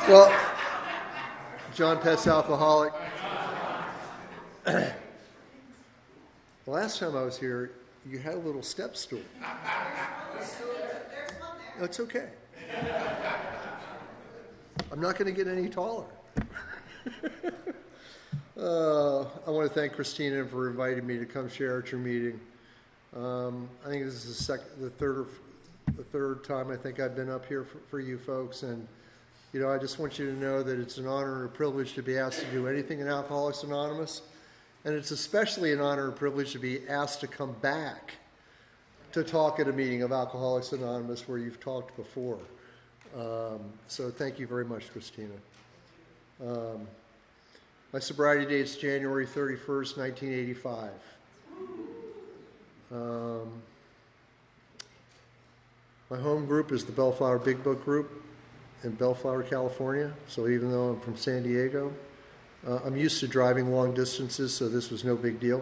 Well, John Pet's alcoholic. The last time I was here, you had a little step stool. That's okay. I'm not going to get any taller. I want to thank Christina for inviting me to come share at your meeting. I think this is the third time I think I've been up here for you folks, and I just want you to know that it's an honor and a privilege to be asked to do anything in Alcoholics Anonymous, and it's especially an honor and privilege to be asked to come back to talk at a meeting of Alcoholics Anonymous where you've talked before. So thank you very much, Christina. My sobriety date is January 31st, 1985. My home group is the Bellflower Big Book Group in Bellflower, California. So even though I'm from San Diego, I'm used to driving long distances, so this was no big deal.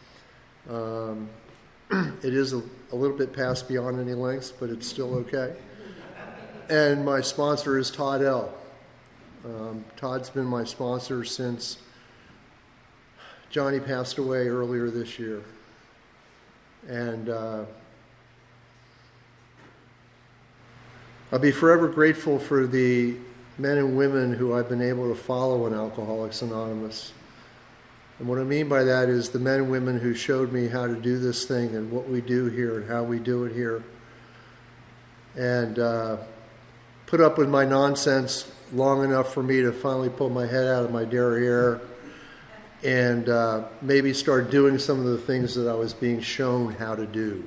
It is a little bit past beyond any lengths, but it's still okay. And my sponsor is Todd L. Todd's been my sponsor since Johnny passed away earlier this year. And I'll be forever grateful for the men and women who I've been able to follow in Alcoholics Anonymous. And what I mean by that is the men and women who showed me how to do this thing and what we do here and how we do it here. And put up with my nonsense long enough for me to finally pull my head out of my derriere and maybe start doing some of the things that I was being shown how to do.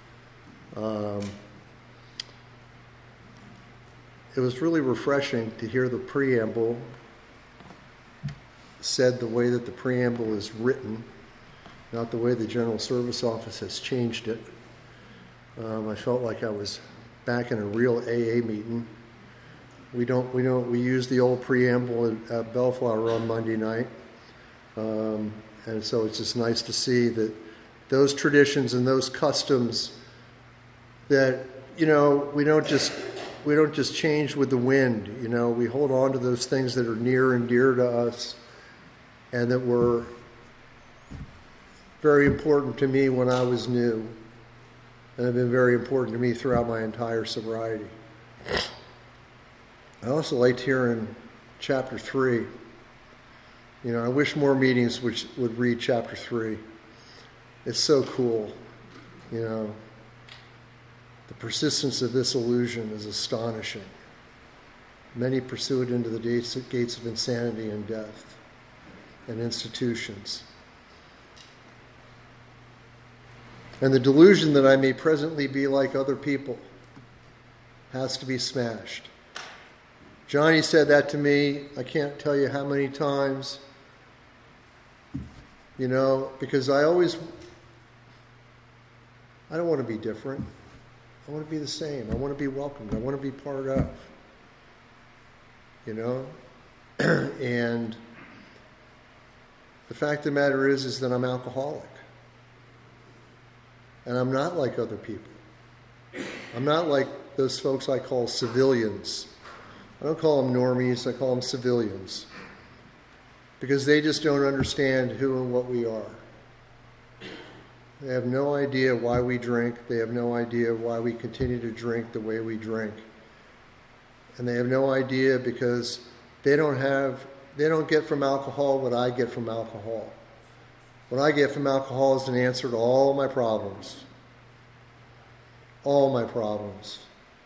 It was really refreshing to hear the preamble said the way that the preamble is written, not the way the General Service Office has changed it. I felt like I was back in a real AA meeting. We use the old preamble at Bellflower on Monday night, and so it's just nice to see that those traditions and those customs that we don't just change with the wind. We hold on to those things that are near and dear to us, and that were very important to me when I was new, and have been very important to me throughout my entire sobriety. I also liked hearing chapter 3. I wish more meetings would read chapter 3. It's so cool. The persistence of this illusion is astonishing. Many pursue it into the gates of insanity and death and institutions. And the delusion that I may presently be like other people has to be smashed. Johnny said that to me, I can't tell you how many times, because I don't want to be different. I want to be the same. I want to be welcomed. I want to be part of. And the fact of the matter is that I'm alcoholic. And I'm not like other people. I'm not like those folks I call civilians. I don't call them normies, I call them civilians. Because they just don't understand who and what we are. They have no idea why we drink. They have no idea why we continue to drink the way we drink. And they have no idea because they don't get from alcohol what I get from alcohol. What I get from alcohol is an answer to all my problems. All my problems.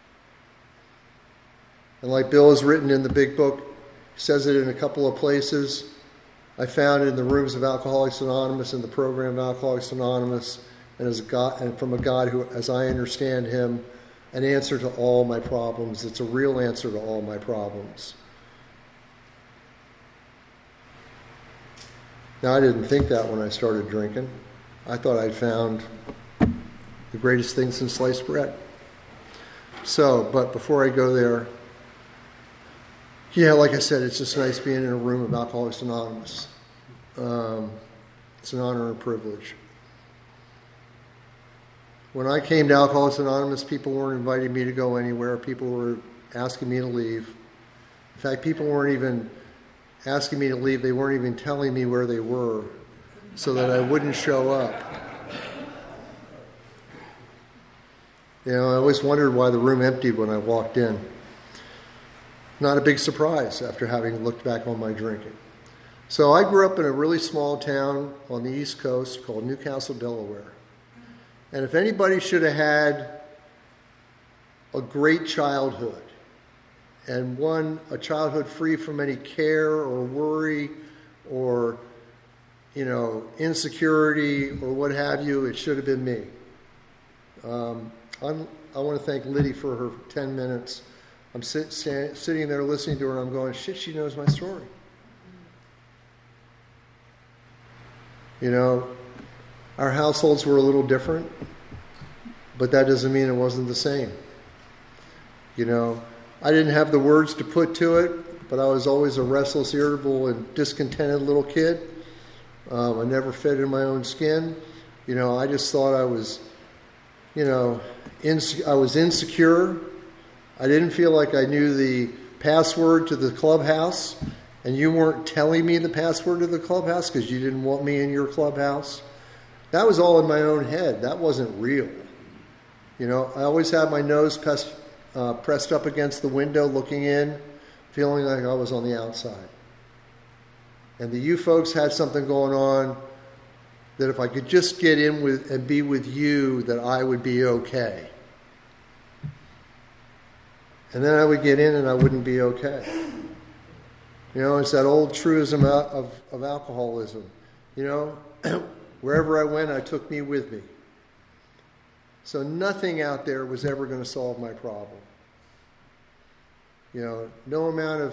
And like Bill has written in the big book, he says it in a couple of places. I found it in the rooms of Alcoholics Anonymous, in the program of Alcoholics Anonymous, and from a God who, as I understand him, an answer to all my problems. It's a real answer to all my problems. Now, I didn't think that when I started drinking. I thought I'd found the greatest thing since sliced bread. But before I go there, like I said, it's just nice being in a room of Alcoholics Anonymous. It's an honor and a privilege. When I came to Alcoholics Anonymous, people weren't inviting me to go anywhere. People were asking me to leave. In fact, people weren't even asking me to leave. They weren't even telling me where they were so that I wouldn't show up. I always wondered why the room emptied when I walked in. Not a big surprise after having looked back on my drinking. So I grew up in a really small town on the East Coast called Newcastle, Delaware. And if anybody should have had a great childhood and a childhood free from any care or worry or, insecurity or what have you, it should have been me. I want to thank Liddy for her 10 minutes. I'm sitting there listening to her, and I'm going, shit, she knows my story. Our households were a little different, but that doesn't mean it wasn't the same. I didn't have the words to put to it, but I was always a restless, irritable, and discontented little kid. I never fit in my own skin. I just thought I was, I was insecure. I didn't feel like I knew the password to the clubhouse, and you weren't telling me the password to the clubhouse because you didn't want me in your clubhouse. That was all in my own head. That wasn't real. I always had my nose pressed up against the window, looking in, feeling like I was on the outside. And the you folks had something going on that if I could just get in with and be with you, that I would be okay. And then I would get in and I wouldn't be okay. It's that old truism of alcoholism. Wherever I went, I took me with me. So nothing out there was ever going to solve my problem. No amount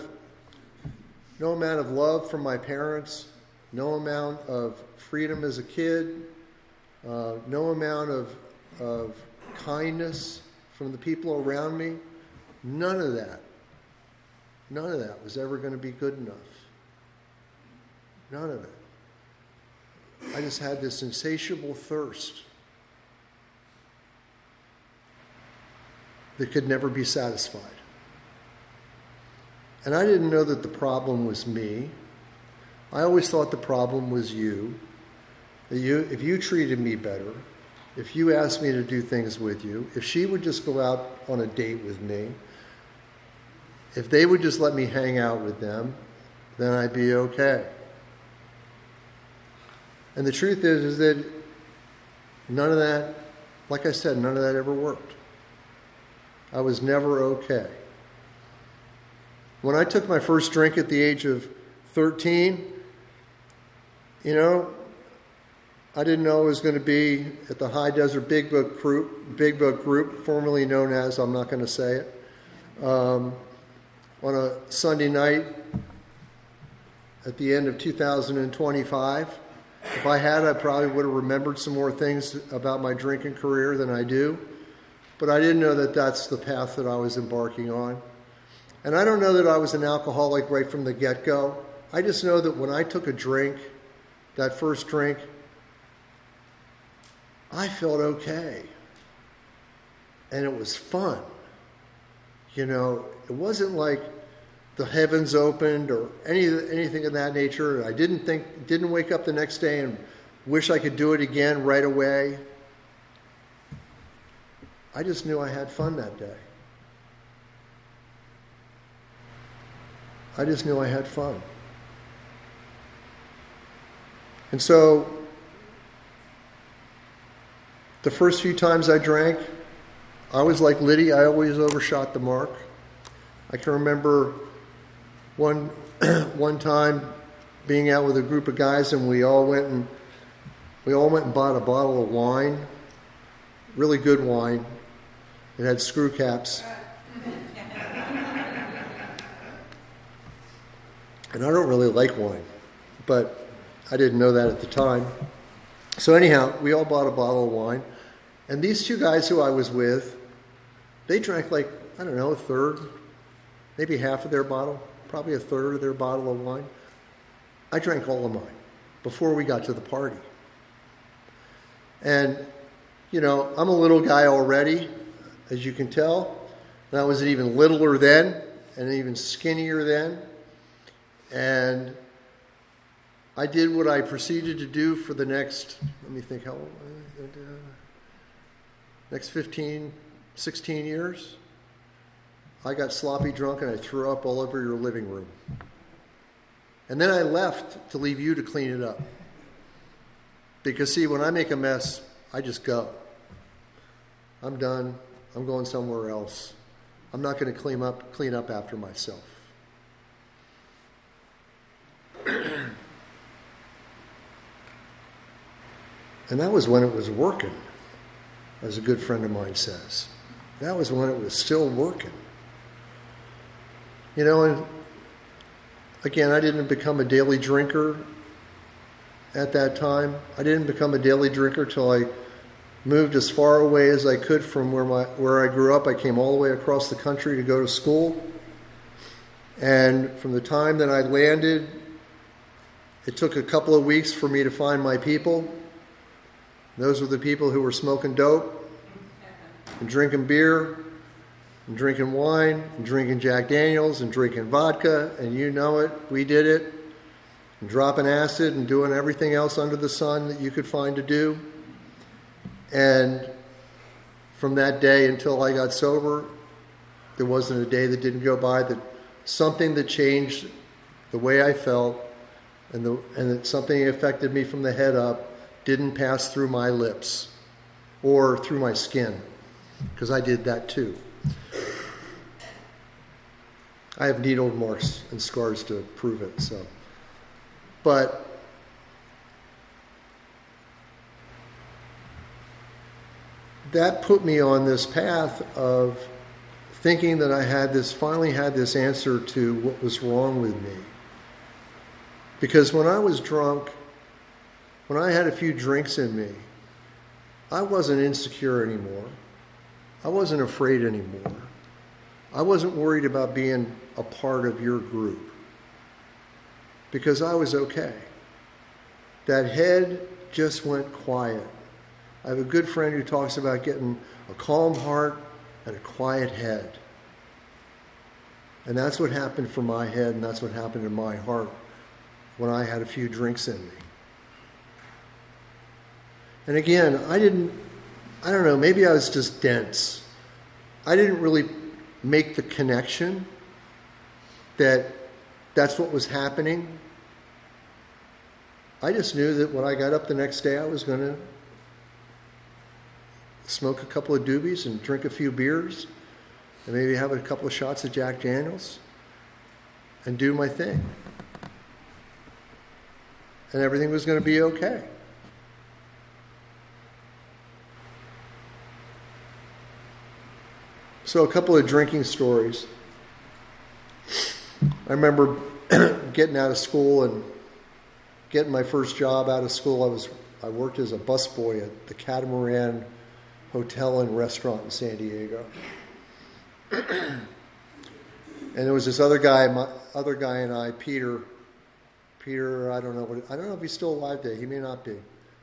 of love from my parents, no amount of freedom as a kid, no amount of kindness from the people around me, none of that was ever going to be good enough. None of it. I just had this insatiable thirst that could never be satisfied. And I didn't know that the problem was me. I always thought the problem was you. If you treated me better, if you asked me to do things with you, if she would just go out on a date with me, if they would just let me hang out with them, then I'd be okay. And the truth is that none of that, like I said, none of that ever worked. I was never okay. When I took my first drink at the age of 13, I didn't know it was going to be at the High Desert Big Book Group, formerly known as, I'm not going to say it, on a Sunday night at the end of 2025. If I had, I probably would have remembered some more things about my drinking career than I do. But I didn't know that that's the path that I was embarking on. And I don't know that I was an alcoholic right from the get-go. I just know that when I took a drink, that first drink, I felt okay. And it was fun. It wasn't like the heavens opened or anything of that nature. I didn't wake up the next day and wish I could do it again right away. I just knew I had fun that day. I just knew I had fun. And so, the first few times I drank, I was like Liddy, I always overshot the mark. I can remember one time being out with a group of guys and we all went and bought a bottle of wine, really good wine. It had screw caps. And I don't really like wine, but I didn't know that at the time. So anyhow, we all bought a bottle of wine. And these two guys who I was with, they drank a third, maybe half of their bottle, probably a third of their bottle of wine. I drank all of mine before we got to the party. And, I'm a little guy already, as you can tell. And I was even littler then. and even skinnier then. And I did what I proceeded to do for the next, let me think, how long? Next 15, 16 years. I got sloppy drunk and I threw up all over your living room. And then I left to leave you to clean it up. Because see, when I make a mess, I just go. I'm done. I'm going somewhere else. I'm not going to clean up after myself. And that was when it was working, as a good friend of mine says. That was when it was still working. You know, and again, I didn't become a daily drinker at that time. I didn't become a daily drinker till I moved as far away as I could from where I grew up. I came all the way across the country to go to school. And from the time that I landed, it took a couple of weeks for me to find my people. Those were the people who were smoking dope and drinking beer and drinking wine and drinking Jack Daniels and drinking vodka, and you know it, we did it, and dropping acid and doing everything else under the sun that you could find to do. And from that day until I got sober, there wasn't a day that didn't go by that something that changed the way I felt and that something that affected me from the head up didn't pass through my lips or through my skin, because I did that too. I have needle marks and scars to prove it. So, but that put me on this path of thinking that I finally had this answer to what was wrong with me. Because when I was drunk, when I had a few drinks in me, I wasn't insecure anymore. I wasn't afraid anymore. I wasn't worried about being a part of your group, because I was okay. That head just went quiet. I have a good friend who talks about getting a calm heart and a quiet head. And that's what happened for my head, and that's what happened in my heart when I had a few drinks in me. And again, I don't know, maybe I was just dense. I didn't really make the connection that that's what was happening. I just knew that when I got up the next day, I was going to smoke a couple of doobies and drink a few beers and maybe have a couple of shots of Jack Daniels and do my thing. And everything was going to be okay. So a couple of drinking stories. I remember getting out of school and getting my first job out of school. I worked as a busboy at the Catamaran Hotel and Restaurant in San Diego. And there was this other guy and I, Peter, I don't know if he's still alive today. He may not be.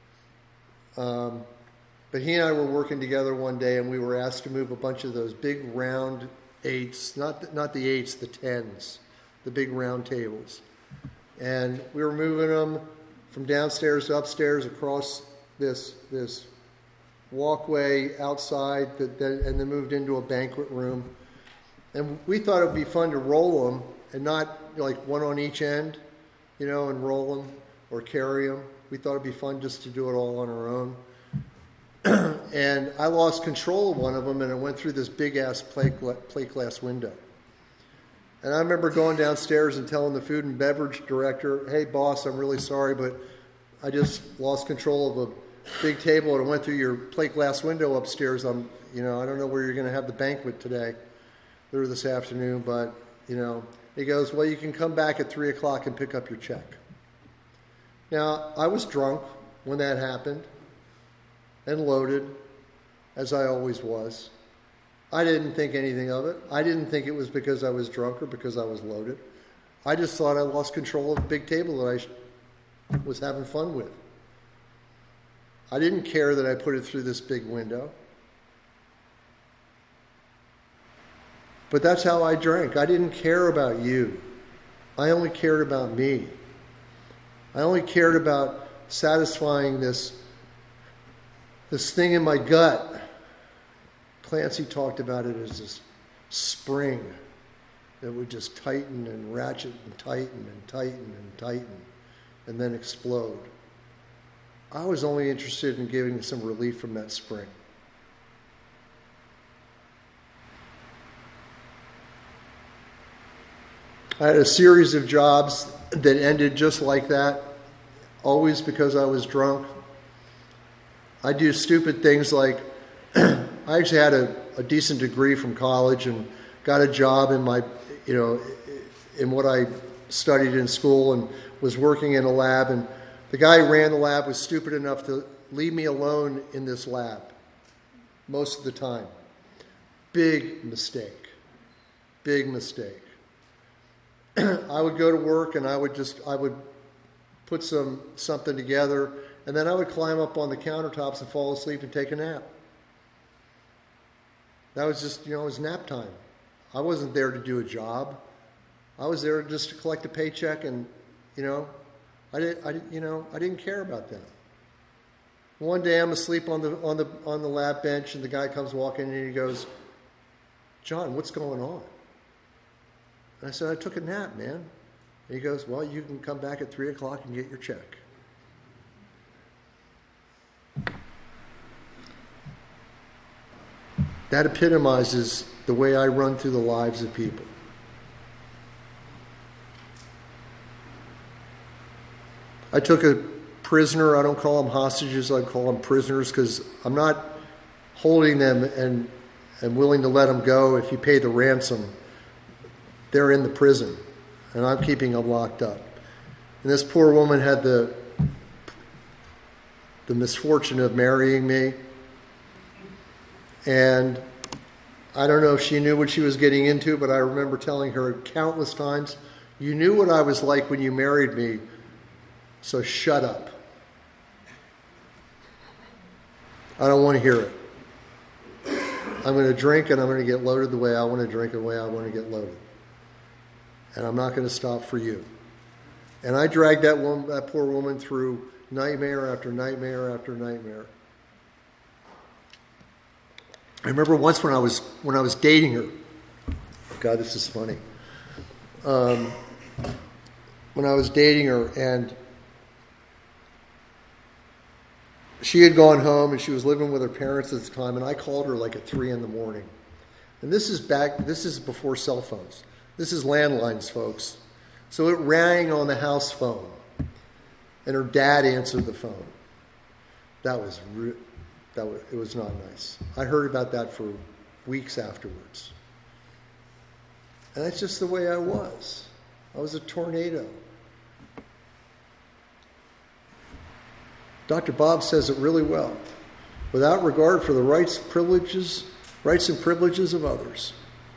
But he and I were working together one day, and we were asked to move a bunch of those big round 8s, not the 8s, the 10s, the big round tables. And we were moving them from downstairs to upstairs across this walkway outside, and then moved into a banquet room. And we thought it would be fun to roll them, and not like one on each end, and roll them or carry them. We thought it'd be fun just to do it all on our own. And I lost control of one of them, and it went through this big-ass plate glass window. And I remember going downstairs and telling the food and beverage director, "Hey, boss, I'm really sorry, but I just lost control of a big table, and it went through your plate glass window upstairs. I don't know where you're going to have the banquet today or this afternoon, but, He goes, "Well, you can come back at 3 o'clock and pick up your check." Now, I was drunk when that happened, and loaded, as I always was. I didn't think anything of it. I didn't think it was because I was drunk or because I was loaded. I just thought I lost control of a big table that I was having fun with. I didn't care that I put it through this big window. But that's how I drank. I didn't care about you. I only cared about me. I only cared about satisfying this thing in my gut. Clancy talked about it as this spring that would just tighten and ratchet and tighten and tighten and tighten and then explode. I was only interested in giving some relief from that spring. I had a series of jobs that ended just like that, always because I was drunk. I do stupid things like, I actually had a decent degree from college and got a job in my, in what I studied in school and was working in a lab. And the guy who ran the lab was stupid enough to leave me alone in this lab most of the time. Big mistake. Big mistake. I would go to work and I would put something together, and then I would climb up on the countertops and fall asleep and take a nap. That was just, it was nap time. I wasn't there to do a job. I was there just to collect a paycheck, and I didn't care about that. One day I'm asleep on the lab bench, and the guy comes walking in and he goes, "John, what's going on?" And I said, "I took a nap, man." And he goes, "Well, you can come back at 3 o'clock and get your check." That epitomizes the way I run through the lives of people. I took a prisoner. I don't call them hostages. I call them prisoners because I'm not holding them and willing to let them go if you pay the ransom. They're in the prison, and I'm keeping them locked up. And this poor woman had the misfortune of marrying me. And I don't know if she knew what she was getting into, but I remember telling her countless times, "You knew what I was like when you married me, so shut up. I don't want to hear it. I'm going to drink and I'm going to get loaded the way I want to drink and the way I want to get loaded. And I'm not going to stop for you." And I dragged that poor woman through nightmare after nightmare after nightmare. I remember once when I was dating her. God, this is funny. When I was dating her, and she had gone home and she was living with her parents at the time, and I called her like at 3 a.m. And this is before cell phones. This is landlines, folks. So it rang on the house phone, and her dad answered the phone. It was not nice. I heard about that for weeks afterwards. And that's just the way I was. I was a tornado. Dr. Bob says it really well. Without regard for the rights and privileges of others.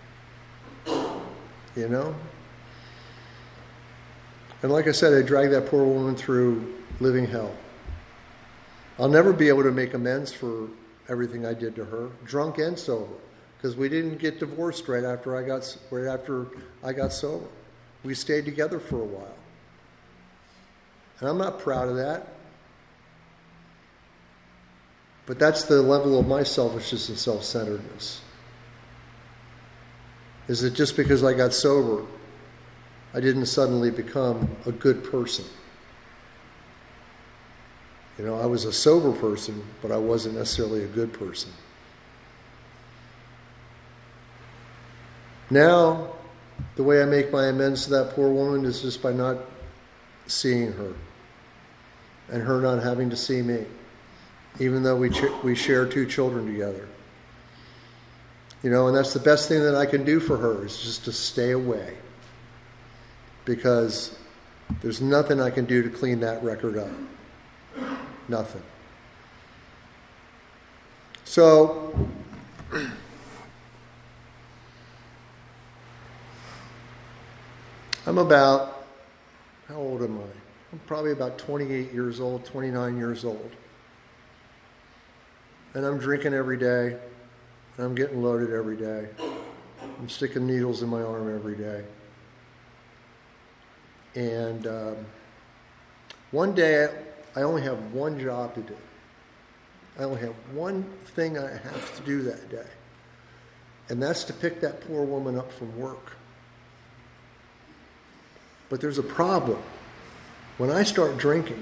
And like I said, I dragged that poor woman through living hell. I'll never be able to make amends for everything I did to her, drunk and sober, because we didn't get divorced right after I got sober. We stayed together for a while. And I'm not proud of that. But that's the level of my selfishness and self-centeredness. Is that just because I got sober, I didn't suddenly become a good person. I was a sober person, but I wasn't necessarily a good person. Now, the way I make my amends to that poor woman is just by not seeing her and her not having to see me, even though we share 2 children together. And that's the best thing that I can do for her, is just to stay away, because there's nothing I can do to clean that record up. Nothing. So, how old am I? I'm probably about 28 years old, 29 years old. And I'm drinking every day, and I'm getting loaded every day. I'm sticking needles in my arm every day. And one day, I only have one job to do. I only have one thing I have to do that day. And that's to pick that poor woman up from work. But there's a problem. When I start drinking,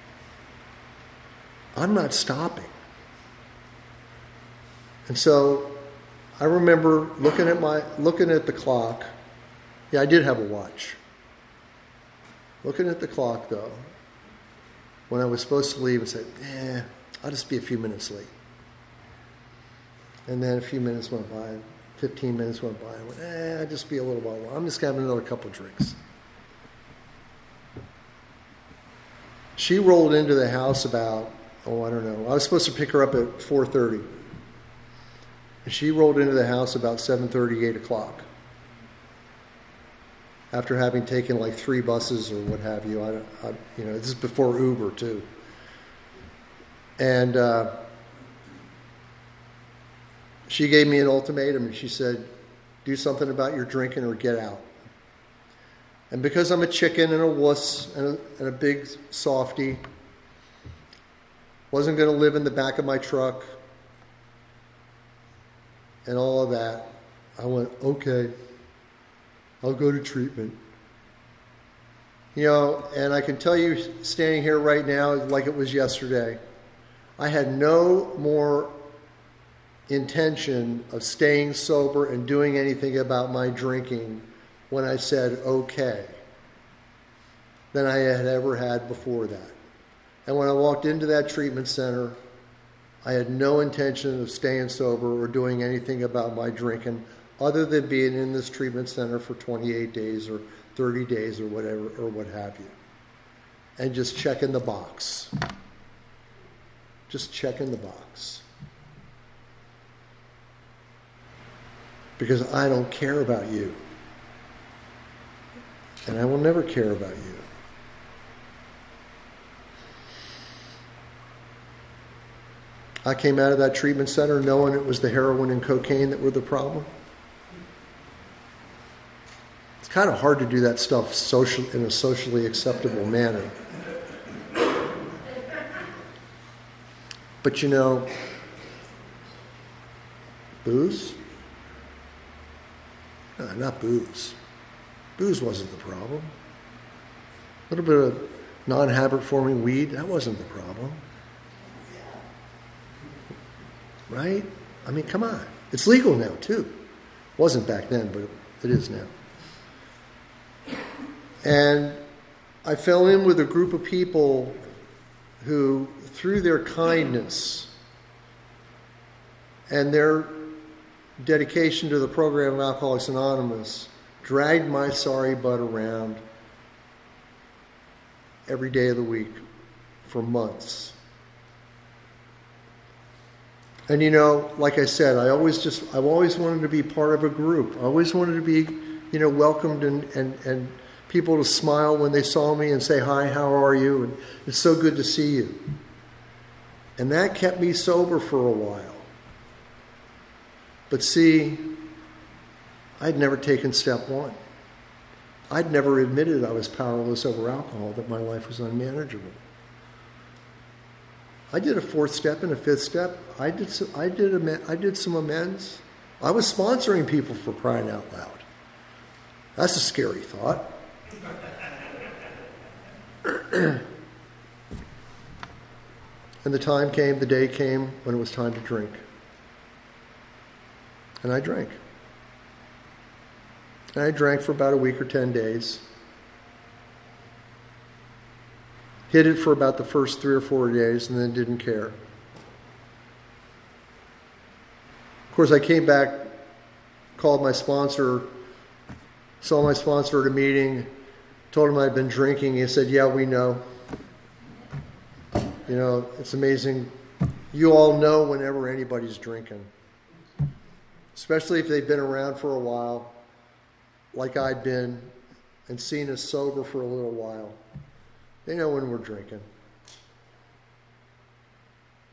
I'm not stopping. And so I remember looking at the clock. Yeah, I did have a watch. Looking at the clock, though, when I was supposed to leave, and said, I'll just be a few minutes late. And then a few minutes went by, 15 minutes went by. I went, I'll just be a little while. I'm just having another couple of drinks. She rolled into the house about, I don't know. I was supposed to pick her up at 4:30. And she rolled into the house about 7:30, 8 o'clock. After having taken like 3 buses or what have you. This is before Uber too. And she gave me an ultimatum, and she said, do something about your drinking or get out. And because I'm a chicken and a wuss and a big softy, wasn't going to live in the back of my truck and all of that, I went, okay, I'll go to treatment. And I can tell you, standing here right now, like it was yesterday, I had no more intention of staying sober and doing anything about my drinking when I said okay than I had ever had before that. And when I walked into that treatment center, I had no intention of staying sober or doing anything about my drinking other than being in this treatment center for 28 days or 30 days or whatever, or what have you. And just checking the box. Just checking the box. Because I don't care about you. And I will never care about you. I came out of that treatment center knowing it was the heroin and cocaine that were the problem. It's kind of hard to do that stuff in a socially acceptable manner. But booze? No, not booze. Booze wasn't the problem. A little bit of non-habit forming weed, that wasn't the problem. Right? I mean, come on. It's legal now, too. Wasn't back then, but it is now. And I fell in with a group of people who, through their kindness and their dedication to the program of Alcoholics Anonymous, dragged my sorry butt around every day of the week for months. And like I said, I've always wanted to be part of a group. I always wanted to be, welcomed and people to smile when they saw me and say, hi, how are you? And it's so good to see you. And that kept me sober for a while. But see, I'd never taken step 1. I'd never admitted I was powerless over alcohol, that my life was unmanageable. I did a 4th step and a 5th step. I did some amends. I was sponsoring people, for crying out loud. That's a scary thought. And the day came when it was time to drink. And I drank. And I drank for about a week or 10 days. Hid it for about the first 3 or 4 days and then didn't care. Of course, I came back, called my sponsor, saw my sponsor at a meeting, told him I'd been drinking. He said, yeah, we know. It's amazing. You all know whenever anybody's drinking. Especially if they've been around for a while, like I'd been, and seen us sober for a little while. They know when we're drinking.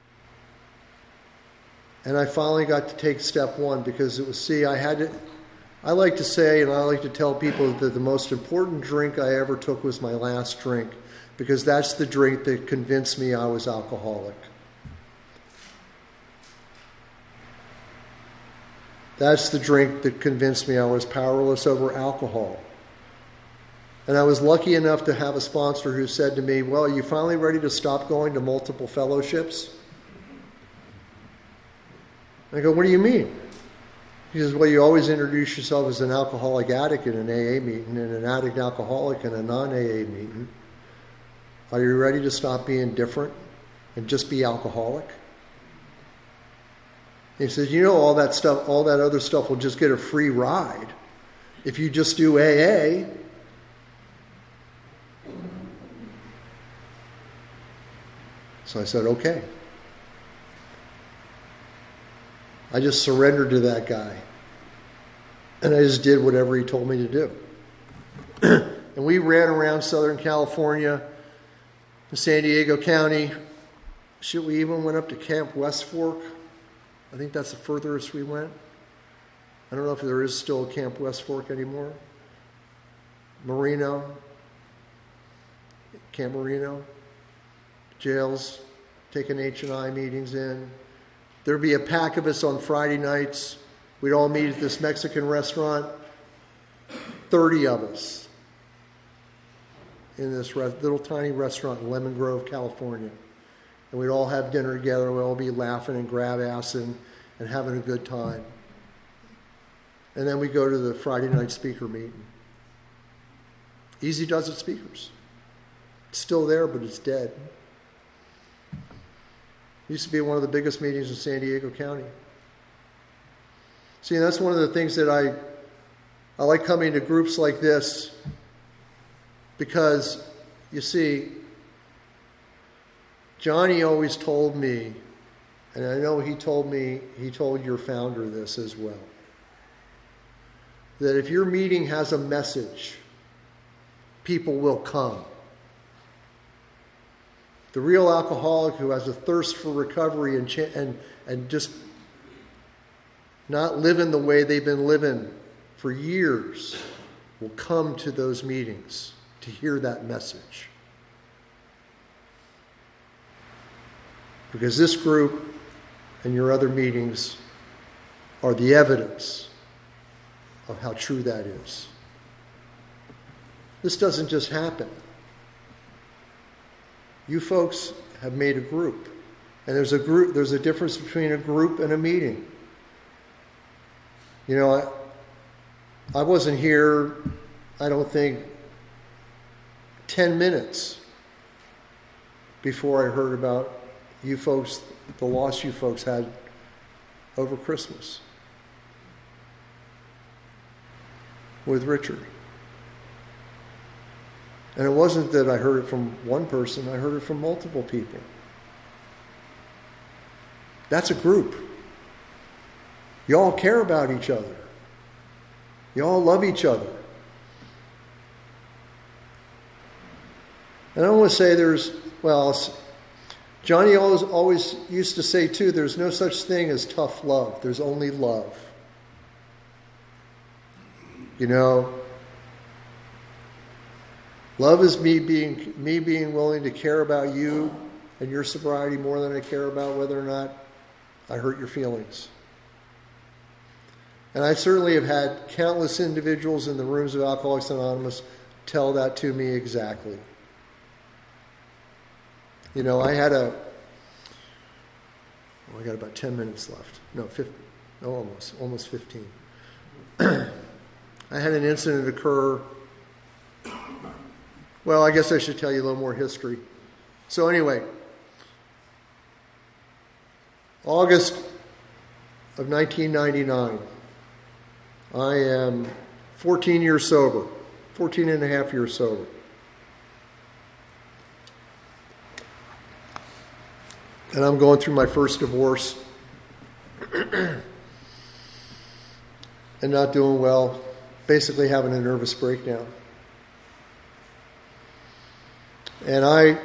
And I finally got to take step 1 because it was, I I like to say, and I like to tell people, that the most important drink I ever took was my last drink, because that's the drink that convinced me I was alcoholic. That's the drink that convinced me I was powerless over alcohol. And I was lucky enough to have a sponsor who said to me, well, are you finally ready to stop going to multiple fellowships? I go, what do you mean? He says, well, you always introduce yourself as an alcoholic addict in an AA meeting and an addict alcoholic in a non-AA meeting. Are you ready to stop being different and just be alcoholic? He says, you know, all that stuff, all that other stuff will just get a free ride if you just do AA. So I said, okay. I just surrendered to that guy. And I just did whatever he told me to do. And we ran around Southern California, San Diego County. Shit, we even went up to Camp West Fork. I think that's the furthest we went. I don't know if there is still a Camp West Fork anymore. Marino, Camp Marino, jails, taking H&I meetings in. There'd be a pack of us on Friday nights. We'd all meet at this Mexican restaurant. 30 of us in this little tiny restaurant in Lemon Grove, California. And we'd all have dinner together. We'd all be laughing and grab-assing and having a good time. And then we go to the Friday night speaker meeting. Easy Does It Speakers. It's still there, but it's dead. It used to be one of the biggest meetings in San Diego County. See, that's one of the things that I like coming to groups like this, because, you see, Johnny always told me, and I know he told your founder this as well, that if your meeting has a message, people will come. The real alcoholic who has a thirst for recovery and just not living the way they've been living for years will come to those meetings to hear that message. Because this group and your other meetings are the evidence of how true that is. This doesn't just happen. You folks have made a group. And there's a difference between a group and a meeting. You know, I wasn't here, I don't think, 10 minutes before I heard about you folks, the loss you folks had over Christmas with Richard. And it wasn't that I heard it from one person, I heard it from multiple people. That's a group. You all care about each other. You all love each other. And I want to say Johnny always used to say too, there's no such thing as tough love. There's only love. You know, love is me being willing to care about you and your sobriety more than I care about whether or not I hurt your feelings. And I certainly have had countless individuals in the rooms of Alcoholics Anonymous tell that to me exactly. You know, I got about 10 minutes left. Almost 15. I had an incident occur. Well, I guess I should tell you a little more history. So anyway, August of 1999, I am 14 years sober, 14 and a half years sober. And I'm going through my first divorce and not doing well, basically having a nervous breakdown. And I,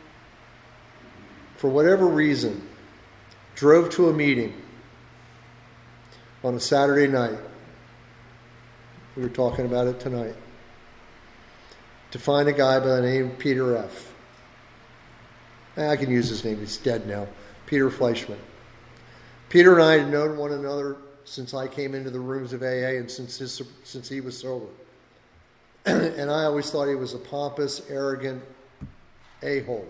for whatever reason, drove to a meeting on a Saturday night We were talking about it tonight. To find a guy by the name of Peter F. I can use his name. He's dead now. Peter Fleischman. Peter and I had known one another since I came into the rooms of AA and since he was sober. And I always thought he was a pompous, arrogant a-hole.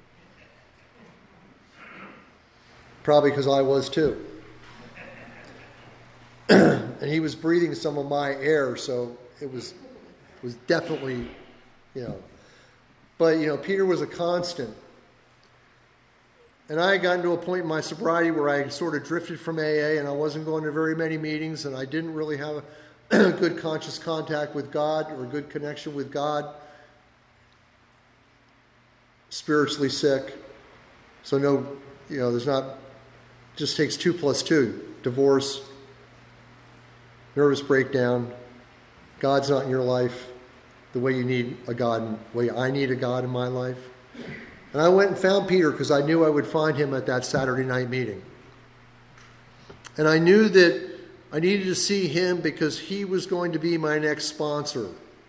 Probably because I was too. And he was breathing some of my air, so it was definitely, But, Peter was a constant. And I had gotten to a point in my sobriety where I sort of drifted from AA and I wasn't going to very many meetings and I didn't really have a good conscious contact with God or a good connection with God. Spiritually sick. So there's not, just takes 2 + 2. Divorce, nervous breakdown, God's not in your life the way you need a God, the way I need a God in my life. And I went and found Peter because I knew I would find him at that Saturday night meeting. And I knew that I needed to see him because he was going to be my next sponsor.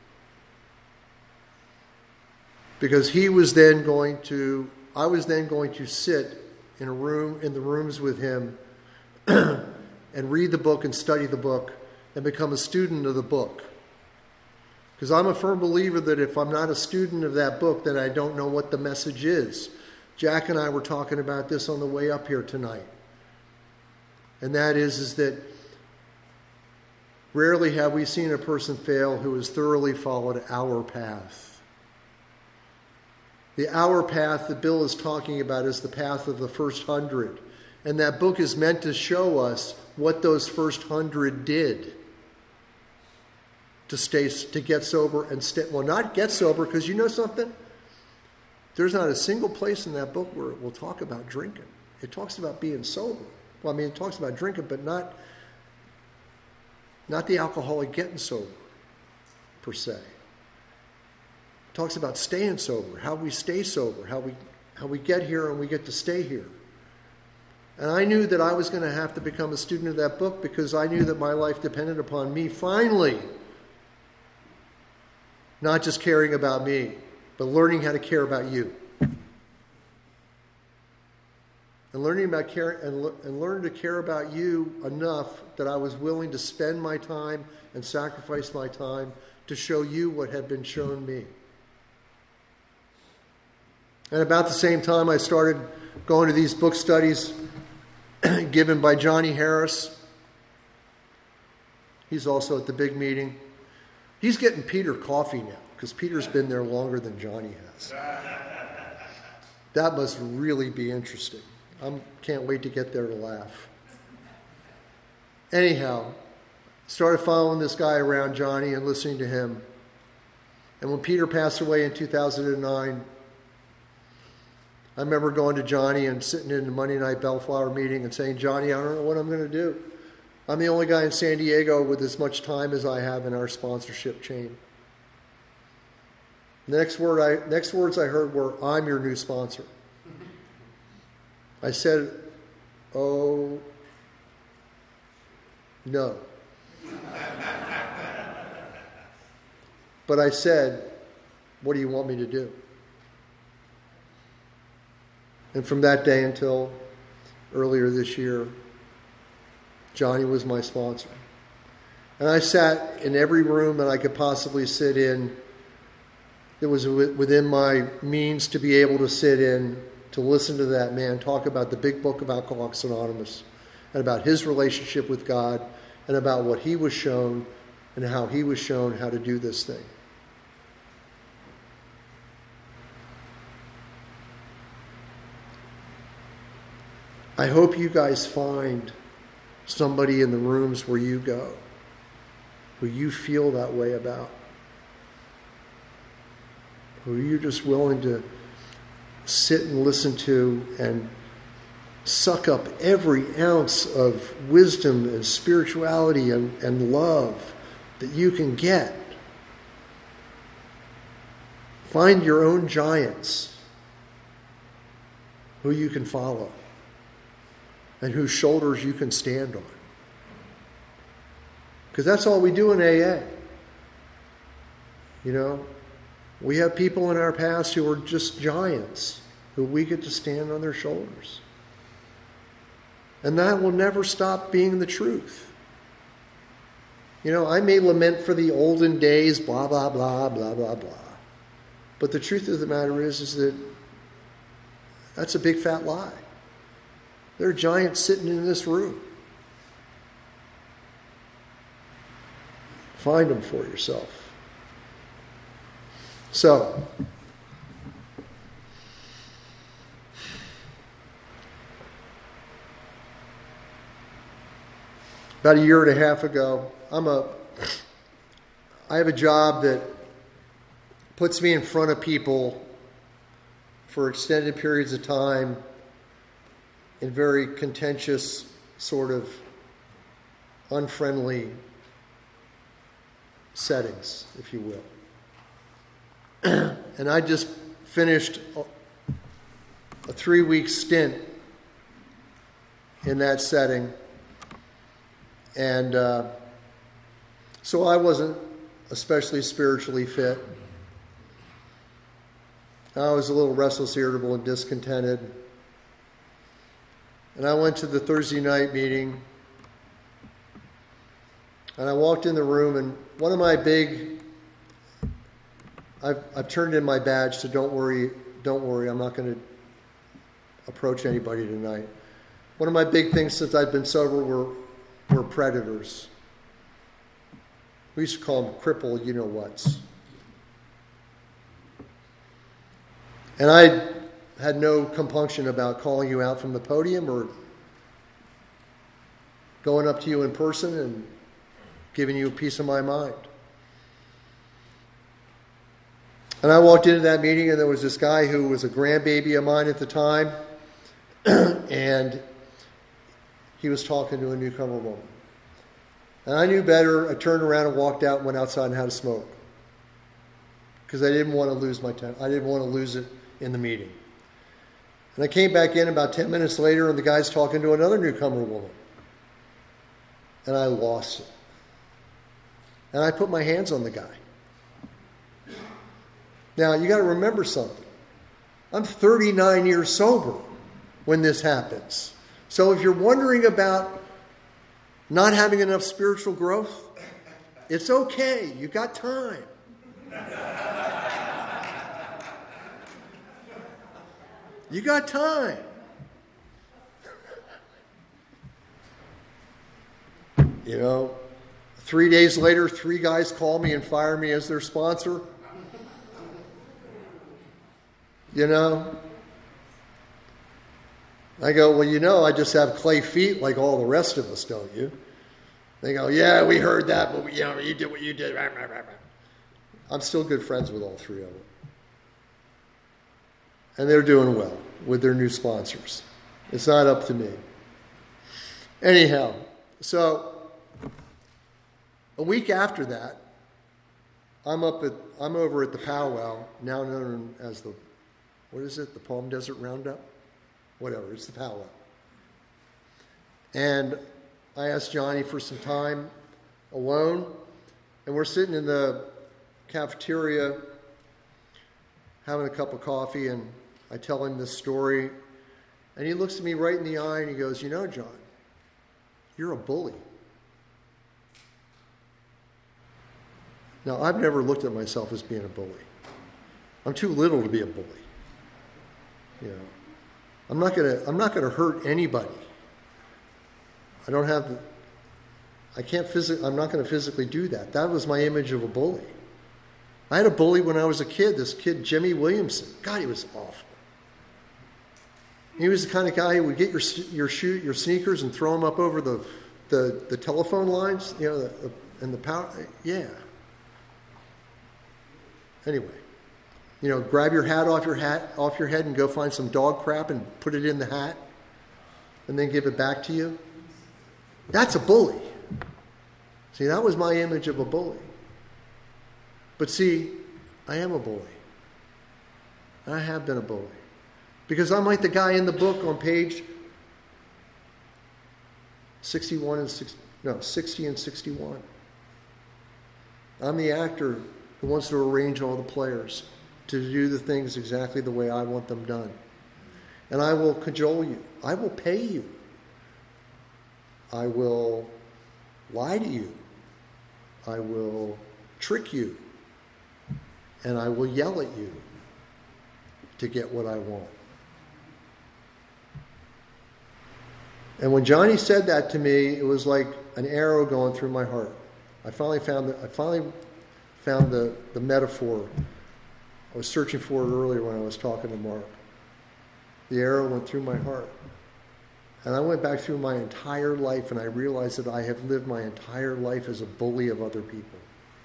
Because I was then going to sit in the rooms with him and read the book and study the book and become a student of the book. Because I'm a firm believer that if I'm not a student of that book, then I don't know what the message is. Jack and I were talking about this on the way up here tonight. And that is that rarely have we seen a person fail who has thoroughly followed our path. The our path that Bill is talking about is the path of the first 100. And that book is meant to show us what those first 100 did. To get sober and not get sober, because you know something? There's not a single place in that book where it will talk about drinking. It talks about being sober. Well, it talks about drinking, but not the alcoholic getting sober, per se. It talks about staying sober, how we stay sober, how we get here and we get to stay here. And I knew that I was going to have to become a student of that book because I knew that my life depended upon me finally not just caring about me, but learning how to care about you. And learning to care about you enough that I was willing to spend my time and sacrifice my time to show you what had been shown me. And about the same time, I started going to these book studies given by Johnny Harris. He's also at the big meeting. He's getting Peter coffee now, because Peter's been there longer than Johnny has. That must really be interesting. I can't wait to get there to laugh. Anyhow, started following this guy around, Johnny, and listening to him. And when Peter passed away in 2009, I remember going to Johnny and sitting in the Monday night Bellflower meeting and saying, Johnny, I don't know what I'm going to do. I'm the only guy in San Diego with as much time as I have in our sponsorship chain. The next words I heard were, I'm your new sponsor. I said, oh, no. But I said, what do you want me to do? And from that day until earlier this year, Johnny was my sponsor. And I sat in every room that I could possibly sit in that was within my means to be able to sit in, to listen to that man talk about the big book of Alcoholics Anonymous and about his relationship with God and about what he was shown and how he was shown how to do this thing. I hope you guys find somebody in the rooms where you go who you feel that way about, who you're just willing to sit and listen to and suck up every ounce of wisdom and spirituality and love that you can get. Find your own giants who you can follow and whose shoulders you can stand on. Because that's all we do in AA. You know, we have people in our past who are just giants, who we get to stand on their shoulders. And that will never stop being the truth. You know, I may lament for the olden days, blah, blah, blah, blah, blah, blah. But the truth of the matter is that that's a big fat lie. There are giants sitting in this room. Find them for yourself. So, about a year and a half ago, I have a job that puts me in front of people for extended periods of time in very contentious, sort of unfriendly settings, if you will. And I just finished a 3-week stint in that setting. And so I wasn't especially spiritually fit. I was a little restless, irritable, and discontented. And I went to the Thursday night meeting. And I walked in the room, and one of my I've turned in my badge, so don't worry, I'm not going to approach anybody tonight. One of my big things since I've been sober were predators. We used to call them cripple you-know-whats. And I had no compunction about calling you out from the podium or going up to you in person and giving you a piece of my mind. And I walked into that meeting, and there was this guy who was a grandbaby of mine at the time, and he was talking to a newcomer woman. And I knew better. I turned around and walked out and went outside and had a smoke. Because I didn't want to lose my time. I didn't want to lose it in the meeting. And I came back in about 10 minutes later, and the guy's talking to another newcomer woman. And I lost it. And I put my hands on the guy. Now, you got to remember something. I'm 39 years sober when this happens. So if you're wondering about not having enough spiritual growth, it's okay. You got time. You got time. You know, 3 days later, 3 guys call me and fire me as their sponsor. You know, I go, well, you know, I just have clay feet like all the rest of us, don't you? They go, yeah, we heard that, but you did what you did. I'm still good friends with all 3 of them. And they're doing well with their new sponsors. It's not up to me. Anyhow, so a week after that, I'm over at the powwow, now known as the Palm Desert Roundup? Whatever, it's the powwow. And I asked Johnny for some time alone, and we're sitting in the cafeteria having a cup of coffee, and I tell him this story, and he looks at me right in the eye and he goes, you know, John, you're a bully. Now, I've never looked at myself as being a bully. I'm too little to be a bully. You know, I'm not gonna hurt anybody. I'm not going to physically do that. That was my image of a bully. I had a bully when I was a kid, this kid, Jimmy Williamson. God, he was awful. He was the kind of guy who would get your sneakers and throw them up over the telephone lines, you know, and the power. Yeah. Anyway, you know, grab your hat off your head and go find some dog crap and put it in the hat and then give it back to you. That's a bully. See, that was my image of a bully. But see, I am a bully. I have been a bully. Because I'm like the guy in the book on page 60 and 61. I'm the actor who wants to arrange all the players to do the things exactly the way I want them done. And I will cajole you. I will pay you. I will lie to you. I will trick you. And I will yell at you to get what I want. And when Johnny said that to me, it was like an arrow going through my heart. I finally found the metaphor. I was searching for it earlier when I was talking to Mark. The arrow went through my heart. And I went back through my entire life and I realized that I have lived my entire life as a bully of other people.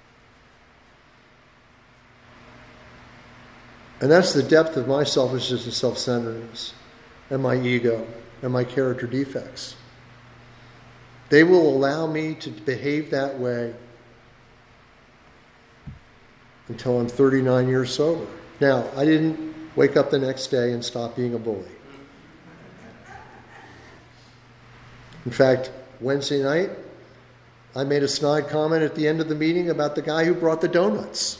And that's the depth of my selfishness and self-centeredness and my ego and my character defects. They will allow me to behave that way until I'm 39 years sober. Now, I didn't wake up the next day and stop being a bully. In fact, Wednesday night, I made a snide comment at the end of the meeting about the guy who brought the donuts.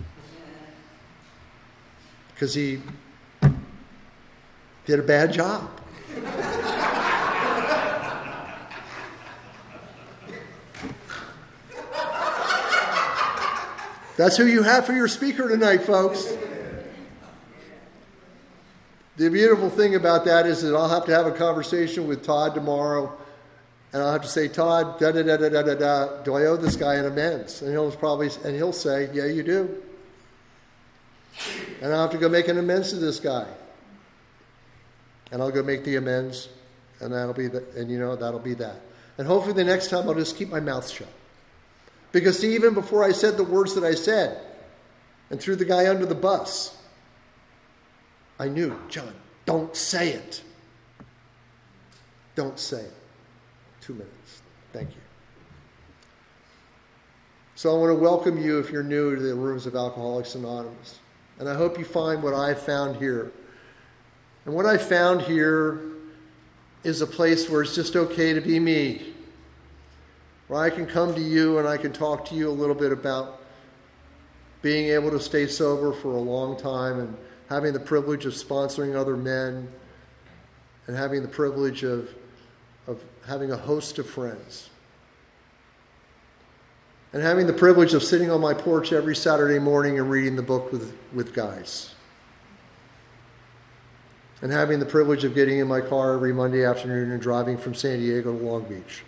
Because he did a bad job. That's who you have for your speaker tonight, folks. The beautiful thing about that is that I'll have to have a conversation with Todd tomorrow, and I'll have to say, Todd, do I owe this guy an amends? And he'll say, yeah, you do. And I'll have to go make an amends to this guy. And I'll go make the amends, and that'll be that. And hopefully the next time I'll just keep my mouth shut. Because even before I said the words that I said and threw the guy under the bus, I knew, John, don't say it. Don't say it. 2 minutes. Thank you. So I want to welcome you if you're new to the rooms of Alcoholics Anonymous. And I hope you find what I found here. And what I found here is a place where it's just okay to be me. Where I can come to you and I can talk to you a little bit about being able to stay sober for a long time and having the privilege of sponsoring other men and having the privilege of having a host of friends. And having the privilege of sitting on my porch every Saturday morning and reading the book with guys. And having the privilege of getting in my car every Monday afternoon and driving from San Diego to Long Beach.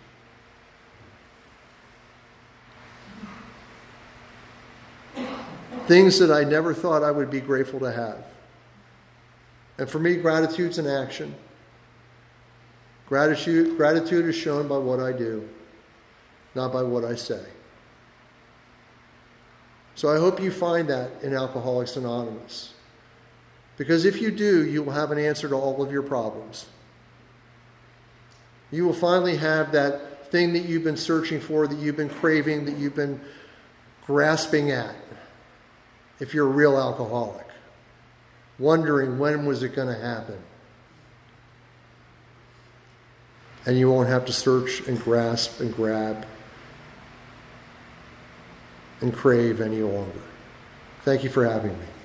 Things that I never thought I would be grateful to have. And for me, gratitude's an action. Gratitude is shown by what I do, not by what I say. So I hope you find that in Alcoholics Anonymous. Because if you do, you will have an answer to all of your problems. You will finally have that thing that you've been searching for, that you've been craving, that you've been grasping at. If you're a real alcoholic, wondering when was it going to happen. And you won't have to search and grasp and grab and crave any longer. Thank you for having me.